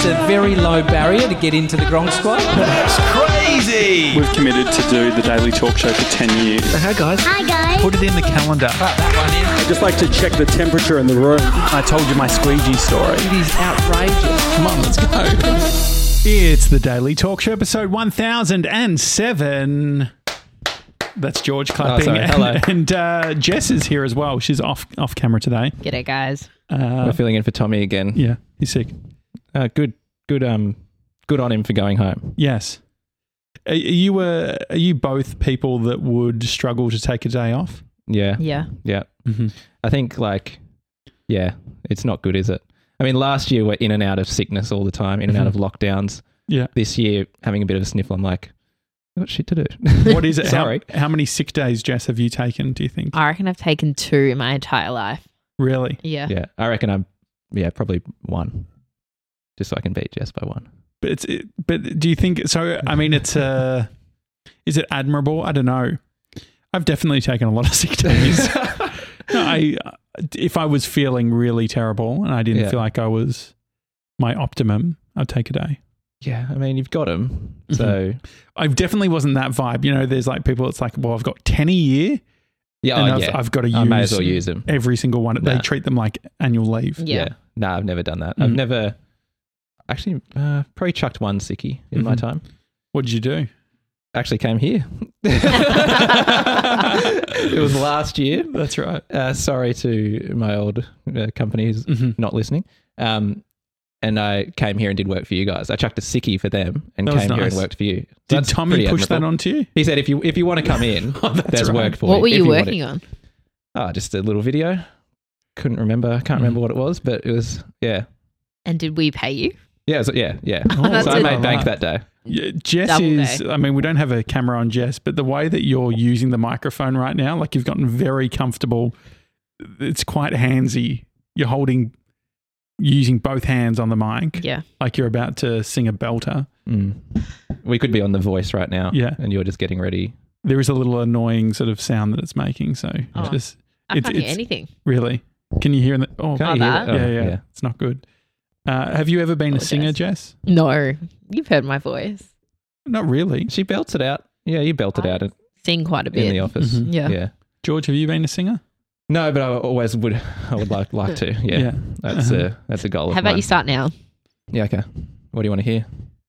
a very low barrier to get into the Gronk Squad. That's crazy! We've committed to do the Daily Talk Show for 10 years. Hi guys. Hi guys. Put it in the calendar. Put that one in. I'd just like to check the temperature in the room. I told you my squeegee story. It is outrageous. Come on, let's go. It's the Daily Talk Show, episode 1007. That's George clapping. sorry. Hello. And Jess is here as well. She's off camera today. G'day, guys. We're filling in for Tommy again. Yeah, he's sick. Good on him for going home. Yes. Are you both people that would struggle to take a day off? Yeah. Yeah. Yeah. Mm-hmm. I think it's not good, is it? I mean, last year we're in and out of sickness all the time, in and out of lockdowns. Yeah. This year, having a bit of a sniffle, I'm like, I've got shit to do. What is it? Sorry. How many sick days, Jess, have you taken, do you think? I reckon I've taken 2 in my entire life. Really? Yeah. Yeah. I reckon I'm probably 1. Just so I can beat Jess by 1. But do you think so? I mean, it's is it admirable? I don't know. I've definitely taken a lot of sick days. If I was feeling really terrible and I didn't feel like I was my optimum, I'd take a day. Yeah, I mean, you've got them. So I definitely wasn't that vibe. You know, there's like people, it's like, well, I've got 10 a year. yeah, And I've got to I may as well use them. every single one. They Nah. treat them like annual leave. Yeah. No, I've never done that. I've never actually probably chucked 1 sickie in my time. What did you do? Actually came here. It was last year. That's right. Sorry to my old company who's not listening. And I came here and did work for you guys. I chucked a sickie for them and That was came here nice. and worked for you. Did That's Tommy pretty push that admirable. onto you? He said, if you want to come in, there's right. work for you. What were If you want working on? Oh, just a little video. Can't remember what it was, but it was, yeah. And did we pay you? Yeah, so yeah. Oh, So I a- made bank that day. Yeah, Jess Double is, day. I mean, we don't have a camera on Jess, but the way that you're using the microphone right now, like you've gotten very comfortable. It's quite handsy. You're using both hands on the mic. Yeah. Like you're about to sing a belter. We could be on The Voice right now. Yeah. And you're just getting ready. There is a little annoying sort of sound that it's making. So Oh. just, I can't hear anything. really, can you hear it? Oh, Can't you hear that? that? yeah. It's not good. Have you ever been a singer, Jess? No. You've heard my voice. Not really. She belts it out. Yeah, you belted out it Sing quite a bit. in the office. Mhm. Yeah. Yeah. George, have you been a singer? No, but I would like to. Yeah. Yeah. That's a goal of How about mine. you start now? Yeah, okay. What do you want to hear?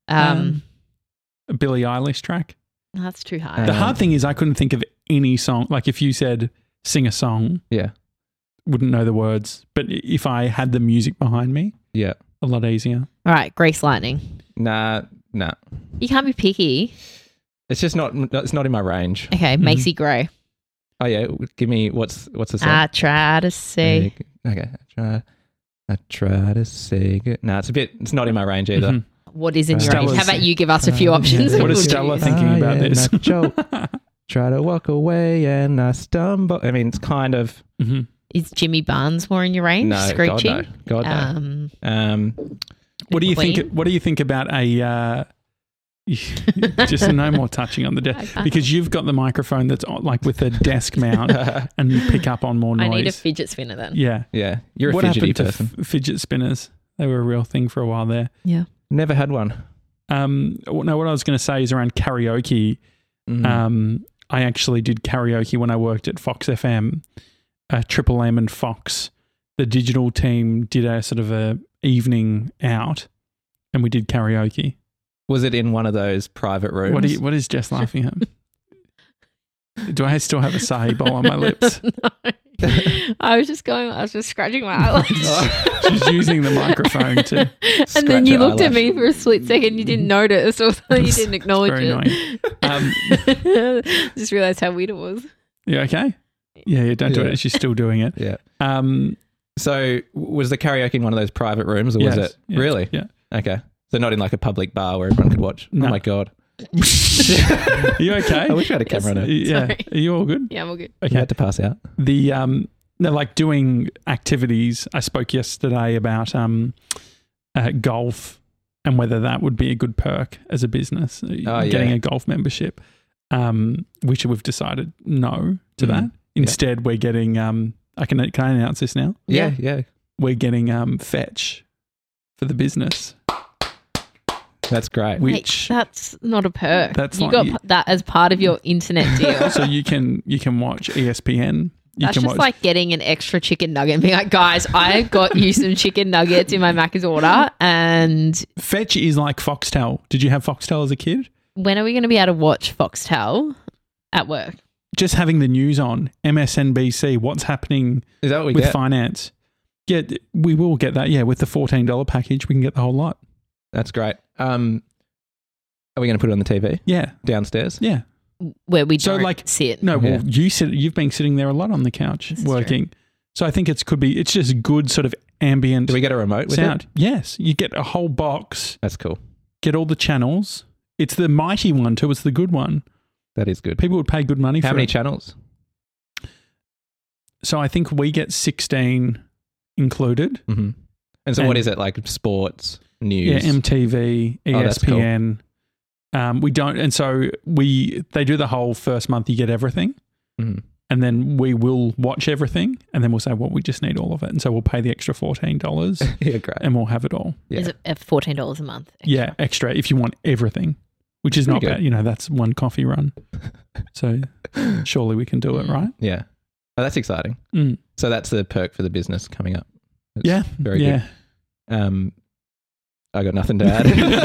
A Billie Eilish track? That's too high. The hard thing is I couldn't think of any song. Like if you said sing a song, Yeah. wouldn't know the words. But if I had the music behind me, Yeah. a lot easier. All right. Grease Lightning. Nah. You can't be picky. It's just not in my range. Okay. Macy Gray. Oh yeah, give me what's the song? I try to say. Okay. I try to say good. No, it's not in my range either. Mhm. What is in your range? Stella's- How about you give us a few options? What and is we'll Stella choose. thinking about this? Try to walk away and I stumble. I mean, it's kind of Mhm. Is Jimmy Barnes more in your range? no. Screeching. God no. What do you Queen? think? What do you think about a? Just no more touching on the desk because you've got the microphone that's on, like with a desk mount, and you pick up on more noise. I need a fidget spinner then. Yeah. Yeah, you're a What fidgety happened person. to fidget spinners? They were a real thing for a while there. Yeah. Never had one. No, what I was going to say is around karaoke. I actually did karaoke when I worked at Fox FM. Triple M and Fox, the digital team did a sort of a evening out, and we did karaoke. Was it in one of those private rooms? What is Jess laughing at? Do I still have a sahi bowl on my lips? No. I was just scratching my eyelash. She's using the microphone to. And then you her looked at eyelash. me for a split second. You didn't notice, or you didn't acknowledge Very it. annoying. Just realised how weird it was. You okay? Yeah, don't do Yeah. it. She's still doing it. Yeah. Um, So was the karaoke in one of those private rooms, or was Yes. it Yeah. really? Yeah. Okay. So not in like a public bar where everyone could watch. No. Oh my god. Are you okay? I wish we had a camera on it. Yeah. Sorry. Are you all good? Yeah, I'm all good. You Okay. had to pass out. They're like doing activities. I spoke yesterday about golf and whether that would be a good perk as a business, getting yeah. a golf membership, which we've decided no to that. Instead, we're getting, can I announce this now? Yeah. We're getting Fetch for the business. That's great. Mate, which that's not a perk. That's you like- got you- that as part of your internet deal. so you can watch ESPN. You That's can just watch like getting an extra chicken nugget and being like, guys, I got you some chicken nuggets in my Macca's order. And Fetch is like Foxtel. Did you have Foxtel as a kid? when are we going to be able to watch Foxtel at work? Just having the news on MSNBC, what's happening Is that what we with get? finance? Yeah, we will get that. Yeah, with the $14 package, we can get the whole lot. That's great. Are we going to put it on the TV Yeah, downstairs? yeah. Where we So, don't like, sit. No, well, Yeah. you've been sitting there a lot on the couch This is working. So I think it's just good sort of ambient Do we get a remote with sound. it? Yes, you get a whole box, That's cool. get all the channels. It's the mighty one too. It's the good one. That is good. People would pay good money How for many it. channels? So I think we get 16 included. Mm-hmm. And so And- what is it, like sports, news? Yeah, MTV, Oh, that's cool. ESPN. We don't, and so they do the whole first month. You get everything, Mhm. and then we will watch everything, and then we'll say, well, we just need all of it, and so we'll pay the extra $14, Yeah, great. and we'll have it all. Yeah. Is it at $14 a month? extra? Yeah, extra if you want everything, which is not Pretty bad. You know, that's one coffee run. So surely we can do it, right? Yeah. Oh, that's exciting. Mm. So that's the perk for the business coming up. That's Yeah, Very yeah. good. I got nothing to add.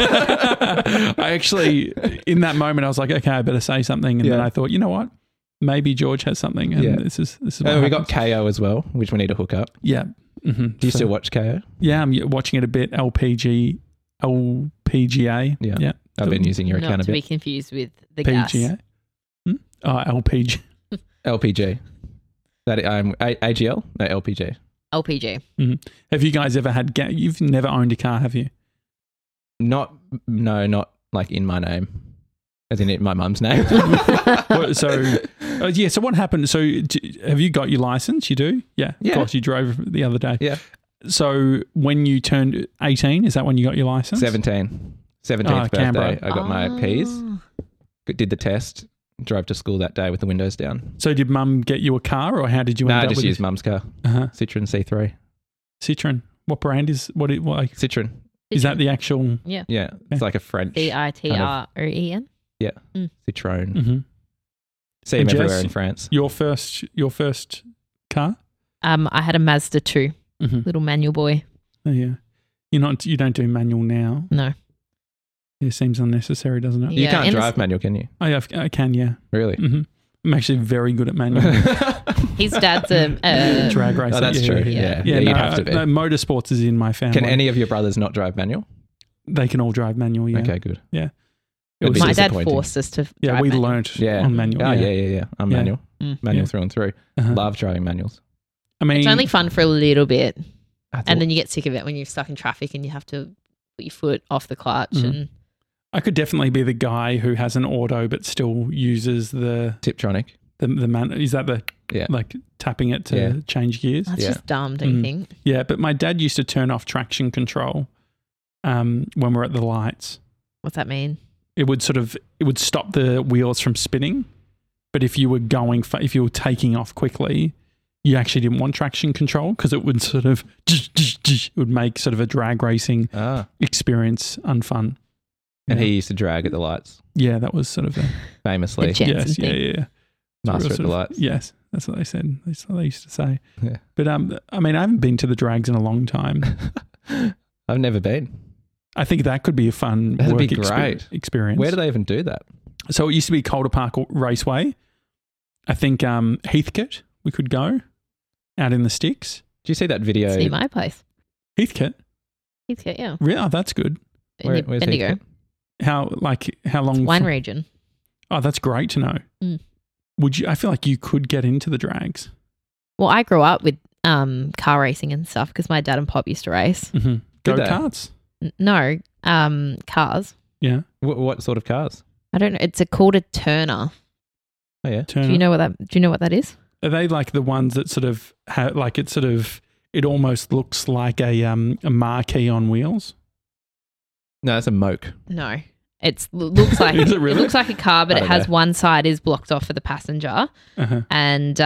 I actually, in that moment, I was like, okay, I better say something, and then Yeah. I thought, you know what? Maybe George has something, and Yeah. this is what We got happens. KO as well, which we need to hook up. Yeah. Mm-hmm. Do you still watch KO? Yeah, I'm watching it a bit. LPGA. Yeah. Yeah. I've been using your account Not a to be bit. confused with the gas. PGA. Oh, LPG. LPG. AGL? No, LPG. LPG. Have you guys ever had? You've never owned a car, have you? Not like in my name, as in my mum's name. So, yeah. So what happened? So, have you got your license? You do? Yeah. Yeah. Of course, you drove the other day. Yeah. So when you turned 18, is that when you got your license? 17th birthday, Canberra. I got my Ps, Oh. did the test, drove to school that day with the windows down. So did Mum get you a car, or how did you No, end I up just with used mum's car, Uh-huh. Citroen C3. Citroen? What brand is what? Citroen. Is that the actual? Yeah. Yeah, it's like a French CITROEN. Citroen. Mm-hmm. See them And Jess, everywhere in France. Your first car? I had a Mazda 2, Mm-hmm. little manual boy. Oh, yeah. You don't do manual now. No. It seems unnecessary, doesn't it? Yeah. You can't in the- drive manual, can you? I can, yeah. Really? Mm-hmm. I'm actually very good at manual. His dad's a Drag racing. Oh, that's yeah, true. Yeah, Yeah, no, you'd have to be. no, motorsports is in my family. Can any of your brothers not drive manual? They can all drive manual, yeah. Okay, good. It That'd was be My dad disappointing. forced us to yeah, drive we manual. learnt Yeah. on manual. Oh, yeah. I'm Yeah. manual. Mm. Manual Yeah. through and through. Uh-huh. Love driving manuals. I mean, It's only fun for a little bit. I thought, And then you get sick of it when you're stuck in traffic and you have to put your foot off the clutch. Mhm. And I could definitely be the guy who has an auto but still uses the Tiptronic. man. Is that the Yeah. like tapping it to Yeah. change gears? that's Yeah. just dumb, don't you Mm. think? Yeah, but my dad used to turn off traction control when we're at the lights. What's that mean? It would stop the wheels from spinning. But if you were if you were taking off quickly, you actually didn't want traction control because it would sort of it would make sort of a drag racing Ah. experience unfun. And Yeah. he used to drag at the lights, Yeah, that was sort of a famously. The Jensen yes, thing. yeah. Master Sort at the of- lights. Yes, that's what they said. That's what they used to say. Yeah. But I mean, I haven't been to the drags in a long time. I've never been. I think that could be a fun That'd work be great. experience. Where do they even do that? So it used to be Calder Park Raceway. I think Heathcote we could go out in the sticks. Do you see that video? See my place. Heathcote, Heathcote, yeah. really? Oh, that's good. Where's Bendigo. Heathcote? How long? Wine region. Oh, that's great to know. Mm. Would you? I feel like you could get into the drags. Well, I grew up with car racing and stuff because my dad and pop used to race. Mm-hmm. Go Did they? karts. No, cars. Yeah, What sort of cars? I don't know. It's called a Turner. Oh, yeah. Turner. Do you know what that is? Are they like the ones that sort of have like it almost looks like a marquee on wheels? No, that's a moke. No. Looks like Is it really? It looks like a car, but I it don't has know. one side is blocked off for the passenger, Uh-huh. and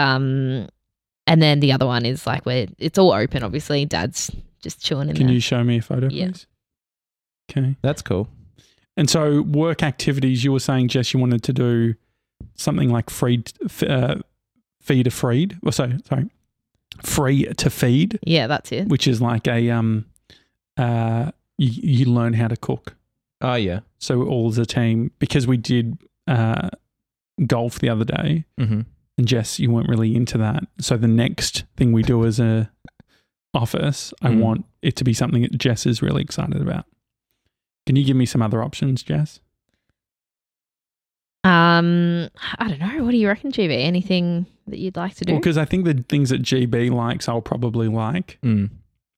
then the other one is like where it's all open. Obviously, Dad's just chilling in Can there. you show me a photo, Yeah. please? Okay. That's cool. And so work activities, you were saying, Jess, you wanted to do something like free to feed. Well, sorry, free to feed, Yeah, that's it. which is like a you learn how to cook. Oh, yeah. So all as a team, because we did golf the other day, Mm-hmm. and Jess, you weren't really into that. So the next thing we do as a office, I want it to be something that Jess is really excited about. Can you give me some other options, Jess? I don't know. What do you reckon, GB? Anything that you'd like to do? Well, because I think the things that GB likes, I'll probably like. Mm.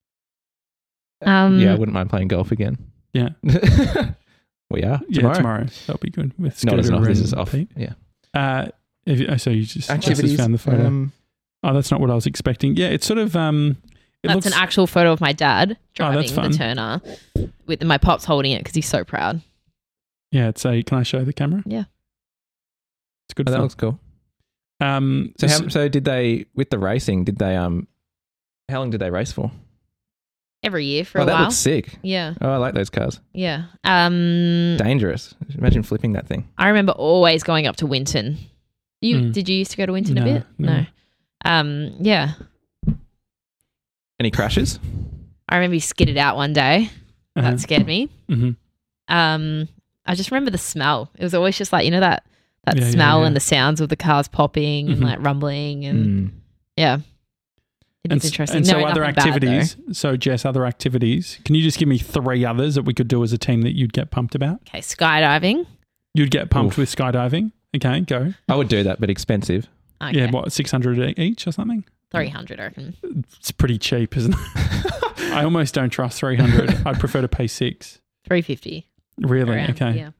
Um, Yeah, I wouldn't mind playing golf again. Yeah. We are. Yeah, tomorrow. That'll be good. With Not as an Scooter office, and this is off. Pete. Yeah. So you just Activities. found the photo. Oh, That's not what I was expecting. Yeah, it's sort of That's an actual photo of my dad driving that's fun. the Turner with my pops holding it because he's so proud. Yeah, it's a. Can I show the camera? Yeah. It's good. that fun. looks cool. So So did they, with the racing, how long did they race for? Every year for Oh, a that while. looks sick. Yeah. Oh, I like those cars. Yeah. Dangerous. Imagine flipping that thing. I remember always going up to Winton. Did you used to go to Winton a bit? No. Yeah. Any crashes? I remember you skidded out one day. Uh-huh. That scared me. Mm-hmm. I just remember the smell. It was always just like, that Yeah, smell yeah. and the sounds of the cars popping and Mhm. like rumbling and yeah. It is interesting. And No, so other nothing bad, activities. So Jess, other activities. Can you just give me 3 others that we could do as a team that you'd get pumped about? though. Okay, skydiving. You'd get pumped with skydiving. Okay, go. I would do that, but expensive. Okay. Yeah, what, 600 each or something? 300, I reckon. It's pretty cheap, isn't it? I almost don't trust 300. I'd prefer to pay 6. 350. Really? around, Okay. Yeah.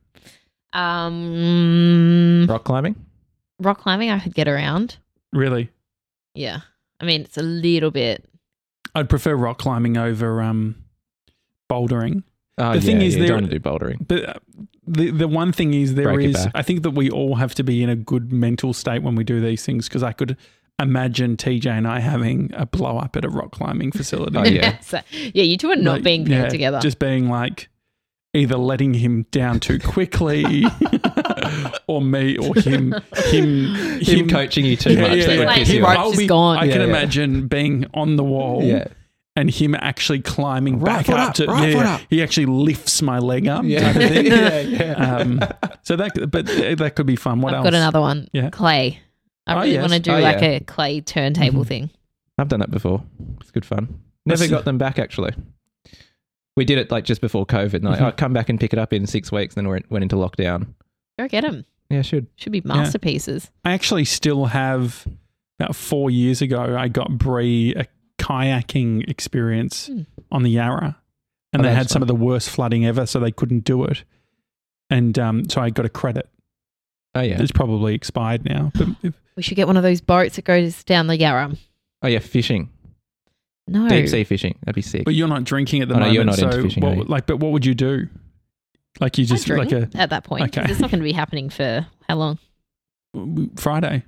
Rock climbing? Rock climbing, I could get around. Really? Yeah. I mean, it's a little bit. I'd prefer rock climbing over bouldering. Oh, The thing is you there- don't want to do bouldering. But the one thing is Break your back. I think that we all have to be in a good mental state when we do these things, because I could imagine TJ and I having a blow up at a rock climbing facility. Oh, yeah. So, yeah, you two are not Like, being paired yeah, together. Just being like either letting him down too quickly or me or him coaching you too much. Yeah, That would like, piss his you off. rope's just gone. I can Yeah. imagine being on the wall Yeah. and him actually climbing Right back foot up up, to right foot up. He actually lifts my leg up. Yeah. Type of thing. Yeah. So that could be fun. What I've else? got another one. Yeah. Clay. I Oh, really yes. want to do Oh, like yeah. a clay turntable Mhm. thing. I've done that before. It's good fun. Never That's- got them back, actually. We did it like just before COVID. And Mhm. I'll come back and pick it up in 6 weeks. Then we went into lockdown. Go get them. Yeah, should. Should be masterpieces. I actually still have, about 4 years ago, I got Bree a kayaking experience on the Yarra, and Oh, they that's had some fun. of the worst flooding ever, so they couldn't do it. And so I got a credit. Oh, yeah. It's probably expired now. But We should get one of those boats that goes down the Yarra. Oh, yeah, fishing. No. Deep sea fishing. That'd be sick. but you're not drinking at the Oh, no, moment. you're not so into fishing, are you? but what would you do? Like you I'd just drink like at that point. 'Cause Okay. It's not going to be happening for how long? a Friday.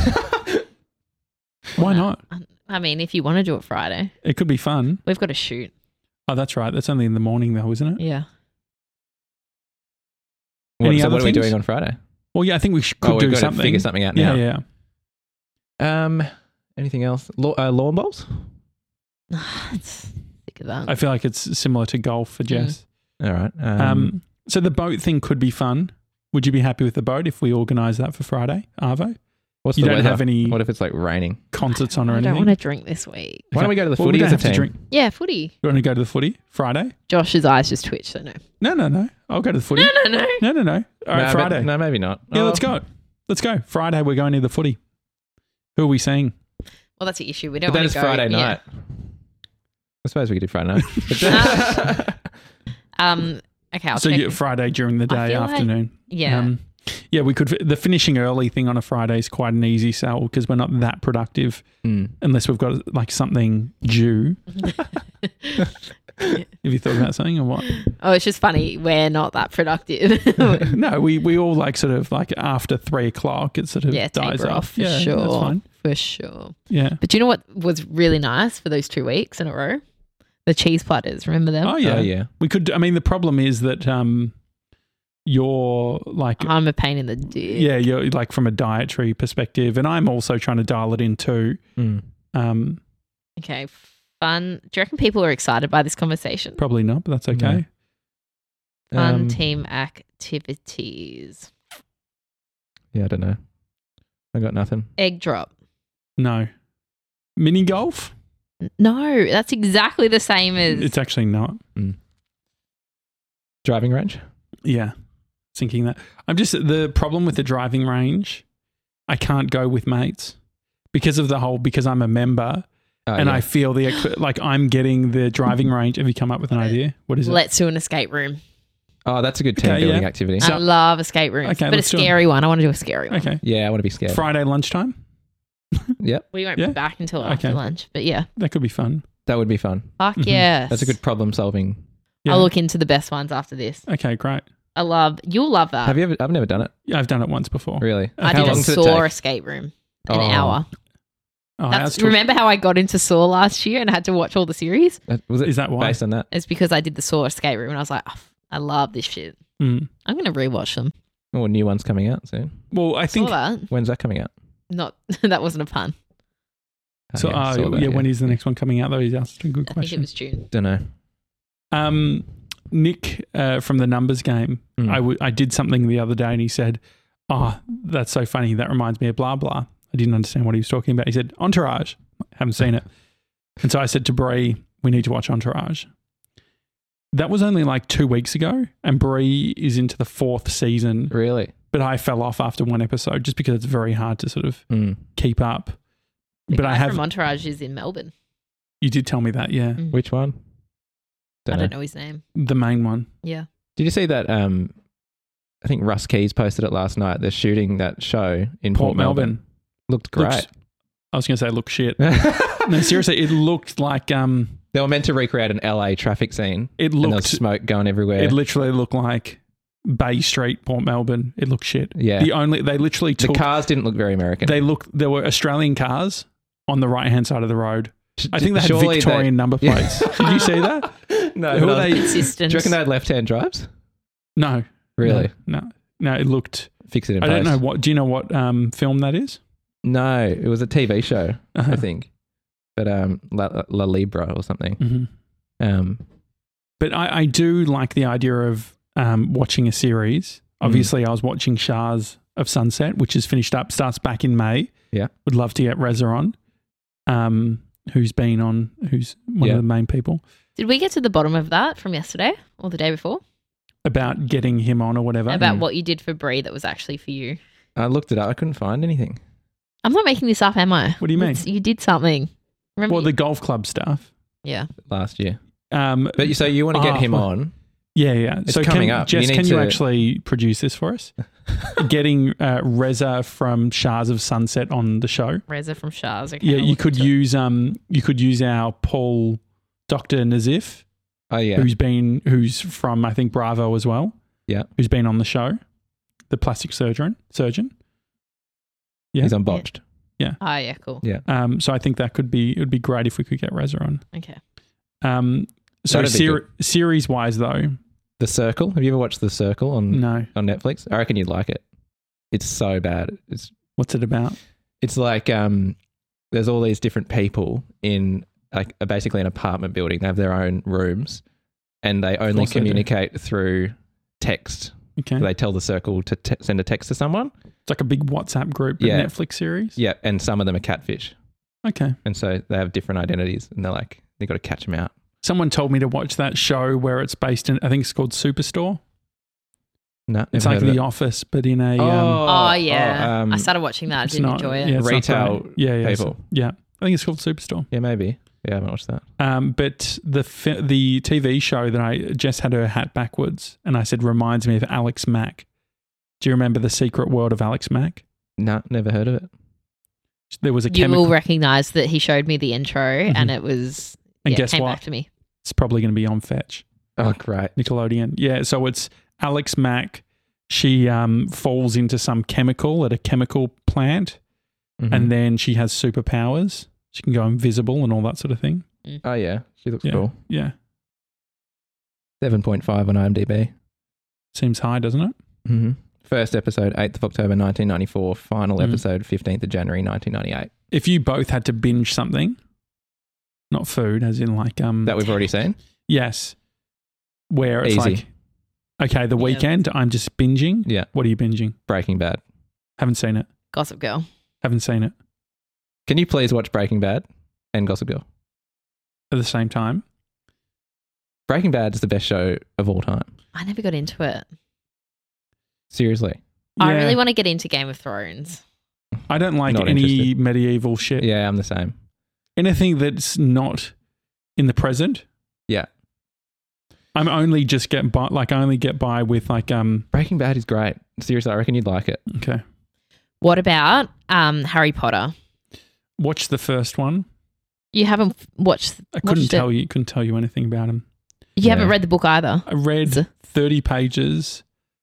Why not? I mean, if you want to do it Friday, It could be fun. we've got to shoot. Oh, that's right. That's only in the morning though, isn't it? Yeah. Any So other what are we things? doing on Friday? Well, yeah, I think we could we've do got something. to figure something out Yeah, now. yeah. Anything else? Lawn bowls? It's sick of that. I feel like it's similar to golf for Jess. All right. So the boat thing could be fun. Would you be happy with the boat if we organise that for Friday, Arvo? What's you the don't weather? have any What if it's like raining? concerts on or I anything? don't want to drink this week. Why don't we go to the Well, we footy don't as a have to team? drink. Yeah, footy. You want to go to the footy Friday? Josh's eyes just twitched, so no. No. I'll go to the footy. No. No. All right, No, Friday. No, maybe not. Yeah, Oh, let's go. Let's go. Friday, we're going to the footy. Who are we seeing? Well, that's the issue. We But don't that want is to go. Friday yeah. night. I suppose we could do Friday night. Okay, I'll So check. Friday during the I day, feel like- afternoon. Yeah. Yeah, we could. The finishing early thing on a Friday is quite an easy sell because we're not that productive Mm. unless we've got like something due. Have you thought about something or what? Oh, it's just funny. We're not that productive. No, we all like sort of like after 3 o'clock, it sort of Yeah, dies taper off. off for Yeah, sure. that's fine. For sure. Yeah. But do you know what was really nice for those 2 weeks in a row? The cheese platters. Remember them? Oh yeah. Oh, yeah. We could. I mean, the problem is that you're like, I'm a pain in the dick. yeah, you're like from a dietary perspective, and I'm also trying to dial it in too. Okay, fun. Do you reckon people are excited by this conversation? Probably not, but that's okay. Fun team activities. Yeah, I don't know. I got nothing. Egg drop. No. Mini golf? No, that's exactly the same as. It's actually not. Driving range? Yeah. Thinking that. The problem with the driving range, I can't go with mates because I'm a member. And I feel like I'm getting the driving range. Have you come up with an idea? What is it? Let's do an escape room. Oh, that's a good team building activity. I love escape rooms, Okay, but a let's do 'em. scary one. I want to do a scary one. Okay. Yeah, I want to be scared. Friday lunchtime? Yep, We won't be back until after lunch, but yeah. That could be fun. that would be fun. Fuck yes. That's a good problem solving. Yeah. I'll look into the best ones after this. Okay, great. You'll love that. Have you ever? I've never done it. Yeah, I've done it once before. Really? I How did a long does it Saw take? escape room. An Oh. hour. Oh, ours took- Remember how I got into Saw last year and had to watch all the series? Was it Is that why? based on that? It's because I did the Saw escape room and I was like, oh, I love this shit. Mm. I'm going to rewatch them. Oh, new one's coming out soon. Well, I think. Saw that. When's that coming out? That wasn't a pun. So, saw that, when is the next one coming out, though? He's asked a good I think it question. was June. Don't know. Nick from the Numbers Game, I did something the other day and he said, oh, that's so funny. That reminds me of blah, blah. I didn't understand what he was talking about. He said, Entourage. Haven't seen it. And so I said to Brie, we need to watch Entourage. That was only like 2 weeks ago and Brie is into the 4th season. Really? But I fell off after one episode just because it's very hard to sort of keep up. The But guy I have. from Entourage is in Melbourne. You did tell me that, yeah. Which one? I don't know his name. The main one. Yeah. Did you see that? I think Russ Keys posted it last night. They're shooting that show in Port Melbourne. Looked great. I was going to say look shit. No, seriously, it looked like They were meant to recreate an LA traffic scene. it And there looked was smoke going everywhere. it literally looked like Bay Street, Port Melbourne. It looked shit. Yeah. They literally the took cars didn't look very American. there were Australian cars on the right hand side of the road. I think they had Surely Victorian number plates. Did you see that? No. Who but are I was- they? Consistent. Do you reckon they had left-hand drives? No. Really? No. It looked Fix it in I post. don't know what do you know what film that is? No, it was a TV show, Uh-huh. I think. But La Libra or something. Mm-hmm. But I do like the idea of watching a series. Obviously, I was watching Shahs of Sunset, which is finished up, starts back in May. Yeah. Would love to get Reza on, who's one of the main people, Did we get to the bottom of that from yesterday or the day before? about getting him on or whatever. About what you did for Brie that was actually for you. I looked it up. I couldn't find anything. I'm not making this up, am I? What do you mean? You did something. Remember? Well, the golf club stuff. Yeah. Last year. But So you want to get him on. Yeah. It's so coming up. Jess, You need can you to- actually produce this for us? Getting Reza from Shahs of Sunset on the show. Reza from Shahs. Okay, Yeah, I'll you look could into it. use our Paul Dr. Nazif, Oh, yeah. who's from I think Bravo as well. Yeah. Who's been on the show, the plastic surgeon. Yeah. He's on Botched. Oh, yeah, cool. Yeah. So I think it would be great if we could get Reza on. Okay. So That'd be good. series wise though, The Circle. Have you ever watched The Circle on Netflix? I reckon you'd like it. It's so bad. What's it about? It's like there's all these different people in like basically an apartment building. They have their own rooms and they only course they do. communicate through text. Okay. So they tell the Circle to send a text to someone. It's like a big WhatsApp group, but Yeah. Netflix series. Yeah, and some of them are catfish. Okay. And so they have different identities and they've got to catch them out. Someone told me to watch that show where it's based in, I think it's called Superstore. No, It's never like heard of The it. Office, but in a Oh, yeah. I I started watching that. I it's didn't not- enjoy it. yeah, it's not Retail great. Yeah, people. yeah. I think it's called Superstore. Yeah, maybe. Yeah, I haven't watched that. But the TV show that I just had her hat backwards, and I said reminds me of Alex Mack. Do you remember The Secret World of Alex Mack? No, never heard of it. There was a You chemical, will recognise that he showed me the intro and it was and guess came what? back to me. It's probably going to be on Fetch. Oh, great. Nickelodeon. Yeah, so it's Alex Mack. She falls into some chemical at a chemical plant, Mhm. and then she has superpowers. She can go invisible and all that sort of thing. Oh, yeah. She looks Yeah. cool. Yeah. 7.5 on IMDb. Seems high, doesn't it? Mm-hmm. First episode, 8th of October 1994. Final episode, 15th of January 1998. If you both had to binge something, not food, as in like That we've already seen? yes, where it's Easy. like, okay, the weekend I'm just binging. Yeah. What are you binging? Breaking Bad. Haven't seen it. Gossip Girl. Haven't seen it Can you please watch Breaking Bad and Gossip Girl? at the same time. Breaking Bad is the best show of all time. I never got into it. Seriously. I Yeah. really want to get into Game of Thrones. I don't like Not any interested. medieval shit. Yeah, I'm the same. Anything that's not in the present. Yeah. I'm only just get by. Like I only get by with like Breaking Bad is great. Seriously, I reckon you'd like it. Okay. What about Harry Potter? Watch the first one. You haven't watched. I couldn't watched tell it. you. Couldn't tell you anything about him. You haven't Yeah. read the book either. I read 30 pages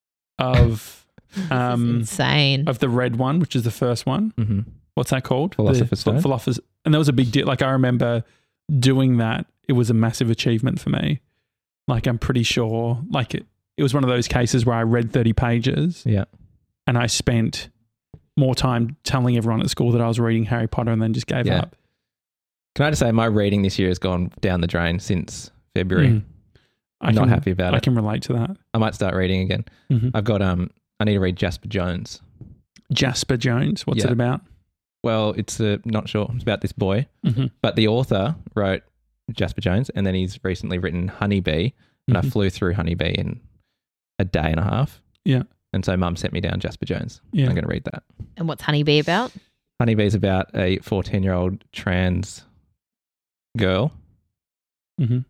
of Insane. of the red one, which is the first one. Mm-hmm. What's that called? Philosopher's Stone? Philosopher's, and that was a big deal. Like I remember doing that. It was a massive achievement for me. Like I'm pretty sure. Like it was one of those cases where I read 30 pages Yeah. and I spent more time telling everyone at school that I was reading Harry Potter and then just gave Yeah. up. Can I just say my reading this year has gone down the drain since February. Mm. I'm not happy about I it. can relate to that. I might start reading again. Mhm. I've got I need to read Jasper Jones. Jasper Jones. What's Yeah. it about? Well, it's not sure. It's about this boy, Mhm. but the author wrote Jasper Jones, and then he's recently written Honeybee, and I Mhm. flew through Honeybee in a day and a half. Yeah. And so Mum sent me down Jasper Jones. Yeah. I'm going to read that. And what's Honeybee about? Honeybee's about a 14-year-old trans girl Mhm.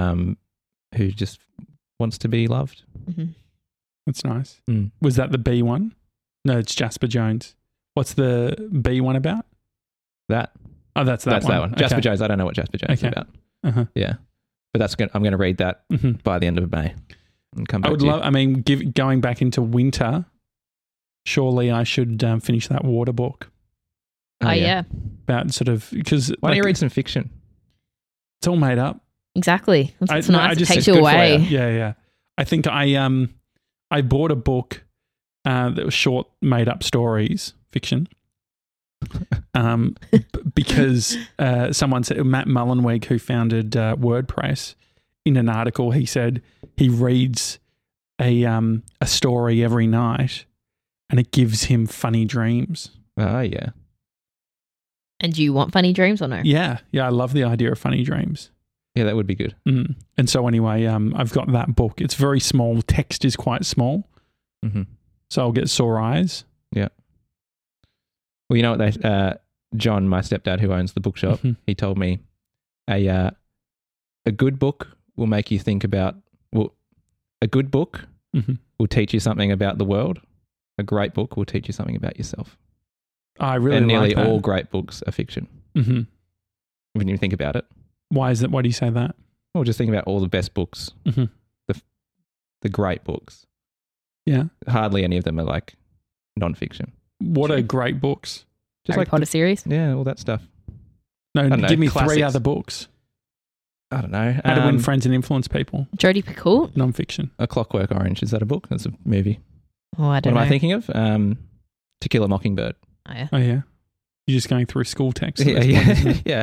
who just wants to be loved. Mhm. That's nice. Mm. Was that the B one? No, it's Jasper Jones. What's the B one about? That. Oh, that's that That's one. that one. Jasper Okay. Jones. I don't know what Jasper Jones Okay. is about. Uh-huh. Yeah. But I'm going to read that Mhm. by the end of May and come I back would to you. love. I mean, going back into winter. Surely I should finish that water book Oh, yeah. about sort of because Why don't you read some fiction? It's all made up. Exactly. It's No, nice. It it's takes you good for away. you. Yeah. I think I bought a book that was short, made up stories, fiction. Because someone said, Matt Mullenweg, who founded WordPress, in an article he said he reads a story every night and it gives him funny dreams. Oh, yeah. And do you want funny dreams or no? Yeah, I love the idea of funny dreams. Yeah, that would be good. Mm. And so anyway, I've got that book. It's very small. Text is quite small, Mm-hmm. so I'll get sore eyes. Well, you know what John, my stepdad who owns the bookshop, Mhm. he told me a good book will make you think about, a good book Mhm. will teach you something about the world. A great book will teach you something about yourself. I really and nearly like that. all great books are fiction Mm-hmm. when you think about it. Why is that? Why do you say that? Well, just think about all the best books, Mhm. the great books. Yeah. Hardly any of them are like non-fiction. What are great books? Just Harry like Potter series? yeah, all that stuff. No, don't know, give me 3 classics. other books. I don't know. How to Win Friends and Influence People. Jodie Picoult? Non-fiction. A Clockwork Orange, is that a book? That's a movie. Oh, I What don't am know. I thinking of? To Kill a Mockingbird. Oh, yeah. Oh yeah, you're just going through school texts. at Yeah, this point, yeah, isn't it? yeah.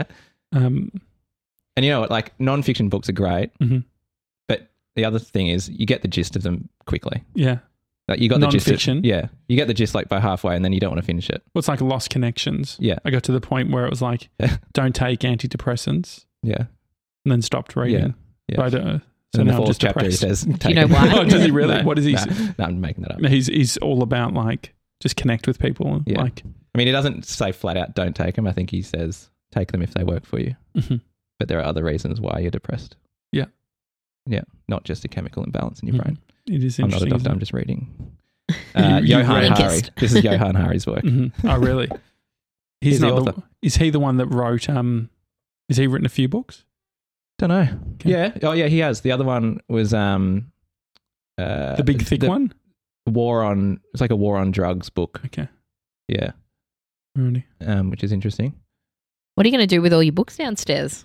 And you know what? Like non-fiction books are great, Mhm. but the other thing is you get the gist of them quickly. Yeah. Like you got the gist. Non-fiction? Yeah, you get the gist like by halfway, and then you don't want to finish it. What's like Lost Connections? Yeah, I got to the point where it was like, don't take antidepressants, yeah, and then stopped reading. yeah. But I don't. So So in the now I'm fourth just chapter, he depressed. says, Do you know why? Oh, does he really? No, What is he? No, I'm making that up. He's all about like just connect with people. Yeah. Like, I mean, he doesn't say flat out, don't take them. I think he says, take them if they work for you. mhm. But there are other reasons why you're depressed. Yeah. Yeah, not just a chemical imbalance in your Mhm. brain. It is I'm not a interesting. doctor, I'm just reading. You Johann read- Hari. This is Johann Hari's work. Mhm. Oh, really? He's the not author. Is he the one that wrote? Has he written a few books? Don't know. Okay. Yeah. Oh, yeah, he has. The other one was The big thick one. It's like a war on drugs book. Okay. Yeah. Really? Which is interesting. What are you going to do with all your books downstairs?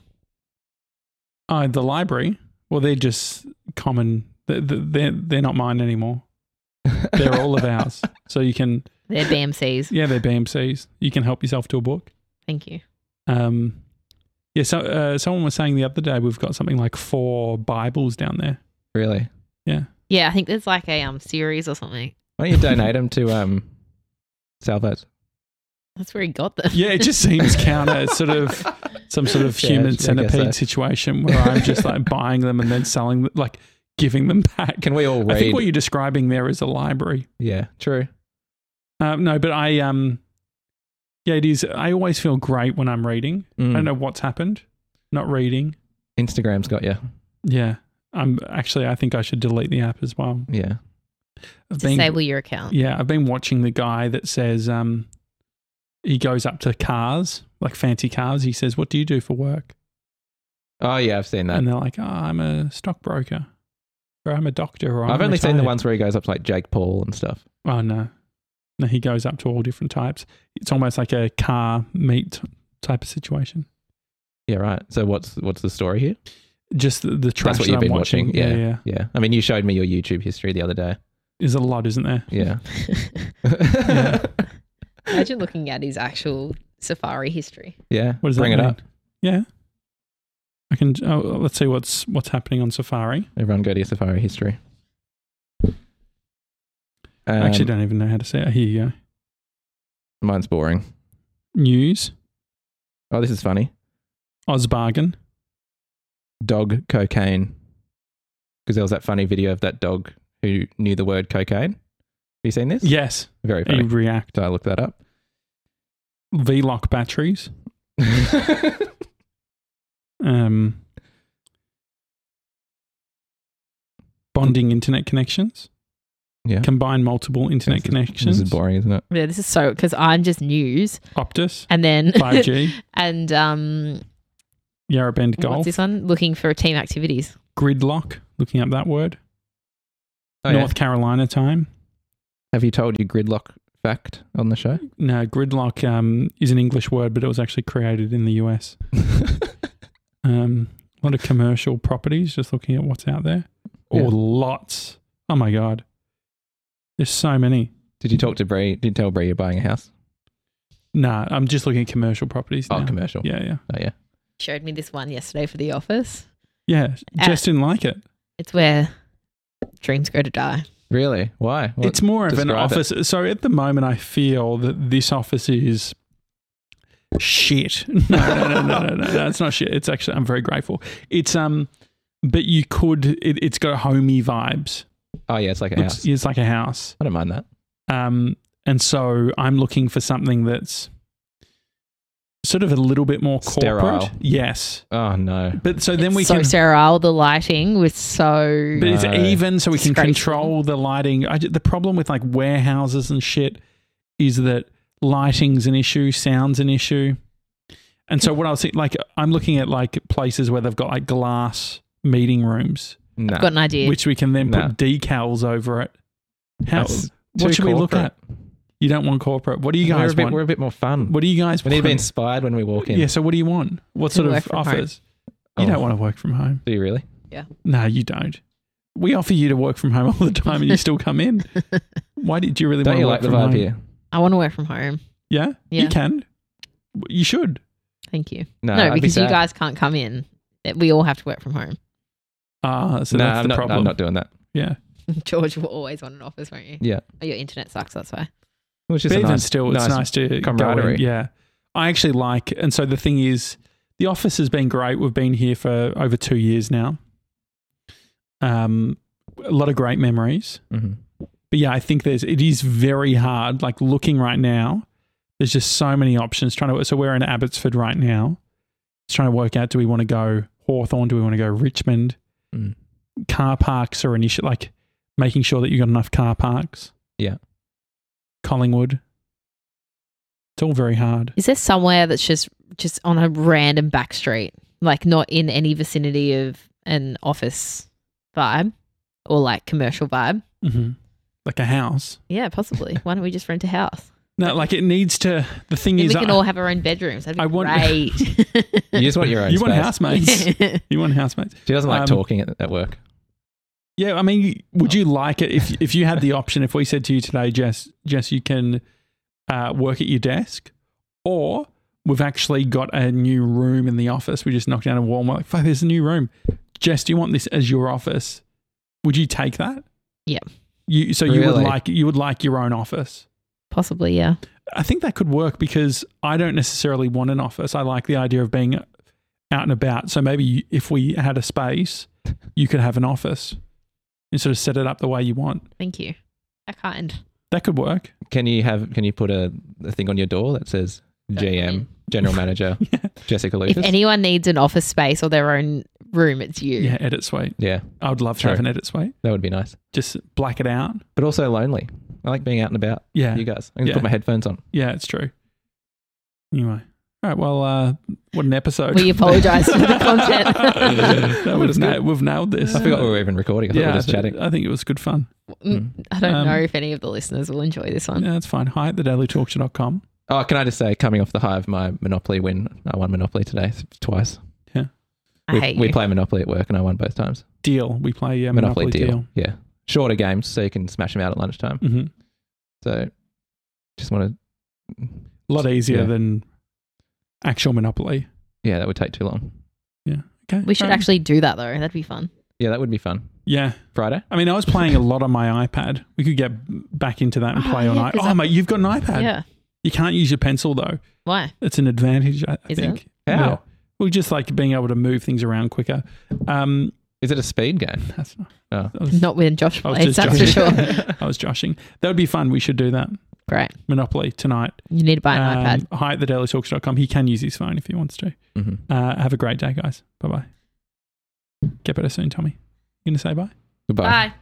Oh, the library. Well, they're just common. They're not mine anymore. They're all of ours. So you can, They're BMCs. yeah, they're BMCs. You can help yourself to a book. Thank you. Yeah, so someone was saying the other day we've got something like 4 Bibles down there. Really? Yeah, I think there's like a series or something. Why don't you donate them to Salvos? That's where he got them. Yeah, it just seems counter. It's sort of some sort of Yeah, I human guess centipede so. situation where I'm just like buying them and then selling, like giving them back. Can we all read? I think what you're describing there is a library. Yeah, true. No, but yeah, it is. I always feel great when I'm reading. I don't know what's happened. Not reading. Instagram's got you. Yeah. I think I should delete the app as well. Yeah. Disable your account. Yeah, I've been watching the guy that says he goes up to cars, like fancy cars. He says, "What do you do for work?" Oh, yeah, I've seen that. And they're like, "Oh, I'm a stockbroker, or I'm a doctor, or I've I'm only seen the retired." ones where he goes up to like Jake Paul and stuff. Oh no, he goes up to all different types. It's almost like a car meet type of situation. Yeah, right. So what's the story here? Just the trash That's what that you've I'm been watching. watching. Yeah. I mean, you showed me your YouTube history the other day. There's a lot, isn't there? Yeah. Imagine looking at his actual Safari history. Yeah. What does Bring that it mean? up. Yeah. I can. Oh, let's see what's happening on Safari. Everyone go to your Safari history. I actually don't even know how to say it. Here you go. Mine's boring. News. Oh, this is funny. Ozbargain. Dog cocaine. Because there was that funny video of that dog who knew the word cocaine. Have you seen this? Yes. Very funny. React. So I looked that up. V-Lock batteries. Bonding internet connections. Yeah. Combine multiple internet connections. This is boring, isn't it? Yeah, this is so because I'm just news, Optus. and then 5G. and Yarrabend what's Golf. this one? Looking for team activities. Gridlock. Looking up that word. Oh, yeah. North Carolina time. Have you told your gridlock fact on the show? No, gridlock is an English word, but it was actually created in the US. A lot of commercial properties, just looking at what's out there. Yeah. Oh, lots. Oh my God. There's so many. Did you talk to Bree? Did you tell Bree you're buying a house? Nah, I'm just looking at commercial properties now. Oh, commercial. Yeah. Oh, yeah. Showed me this one yesterday for the office. Yeah, Jess didn't like it. It's where dreams go to die. Really? Why? What- It's more of an describe it. office. So at the moment, I feel that this office is shit. No, it's not shit. It's actually, I'm very grateful. It's but you could. It's got homey vibes. Oh, yeah, it's like a house. It's like a house. I don't mind that. And so I'm looking for something that's sort of a little bit more corporate. Sterile. Yes. Oh, no. But so then we so can. sterile. The lighting was so. But it's No. even, so we can Disgraceful. control the lighting. The problem with like warehouses and shit is that lighting's an issue, sound's an issue. And so what I was thinking, like, I'm looking at like places where they've got like glass meeting rooms, No. I've got an idea. which we can then No. put decals over it. How? That's What too should we look corporate. at? You don't want corporate. What do you guys want? We're a bit more fun. What do you guys We want? need to be inspired when we walk in. Yeah, so what do you want? What sort work of from home. offers? You Oh. don't want to work from home. Do you really? No, you don't. We offer you to work from home all the time and you still come in. Why did you really Don't want you to like work the from vibe home? here? I want to work from home. Yeah? Yeah. You can. You should. Thank you. No, No, I'd be because you sad. guys can't come in. We all have to work from home. So No, that's I'm the not, problem. I'm not doing that. Yeah. George will always want an office, won't you? Yeah. Oh, your internet sucks, that's why. Which is But a even nice, still, it's nice to go in. camaraderie. Yeah. I actually like, and so the thing is, the office has been great. We've been here for over 2 years now. A lot of great memories. Mhm. But yeah, I think it is very hard. Like looking right now, there's just so many options. So we're in Abbotsford right now. It's trying to work out, do we want to go Hawthorne? Do we want to go Richmond? Mm. Car parks are an issue, like making sure that you've got enough car parks. Yeah. Collingwood. It's all very hard. Is there somewhere that's just on a random back street, like not in any vicinity of an office vibe or like commercial vibe? Mm-hmm. Like a house. Yeah, possibly. Why don't we just rent a house? No, like it needs to, the thing Then is, we can all have our own bedrooms. That'd be I want- great. You just want your own you want space. housemates. You want housemates. She doesn't like Um, talking at work. Yeah, I mean, would you like it if you had the option? If we said to you today, Jess, you can work at your desk, or we've actually got a new room in the office. We just knocked down a wall and we're like, fuck, there's a new room. Jess, do you want this as your office? Would you take that? Yeah. You would like your own office. Possibly, yeah. I think that could work because I don't necessarily want an office. I like the idea of being out and about. So maybe if we had a space, you could have an office and sort of set it up the way you want. Thank you. How kind. That could work. Can you put a thing on your door that says GM, General Manager, Jessica Lucas? If anyone needs an office space or their own room, it's you. Yeah, edit suite. Yeah. I would love to have an edit suite. That would be nice. Just black it out. But also lonely. I like being out and about. Yeah. You guys. I'm going to put my headphones on. Yeah, it's true. Anyway. All right, well, what an episode. We apologise for the content. We've nailed this. I forgot we were even recording. I thought we were just chatting. I think it was good fun. I don't know if any of the listeners will enjoy this one. Yeah, that's fine. Hi at thedailytalkshow.com. Oh, can I just say, coming off the high of my Monopoly win, I won Monopoly today twice. Yeah. We play Monopoly at work and I won both times. Deal. We play Monopoly deal. Yeah. Shorter games so you can smash them out at lunchtime. Mm-hmm. So just want to... A lot easier than actual Monopoly. Yeah, that would take too long. Yeah. Okay. We should actually do that though. That'd be fun. Yeah, that would be fun. Yeah. Friday? I mean, I was playing a lot on my iPad. We could get back into that and play all night. Oh, mate, you've got an iPad. Yeah. You can't use your pencil though. Why? It's an advantage, I think. How? Yeah. Well, just like being able to move things around quicker. Is it a speed game? That's not. Not when Josh I was plays, just that's for joshing. sure. I was joshing. That would be fun. We should do that. Great. Monopoly tonight. You need to buy an iPad. Hi at thedailytalks.com. He can use his phone if he wants to. Mm-hmm. Have a great day, guys. Bye-bye. Get better soon, Tommy. You going to say bye? Goodbye. Bye.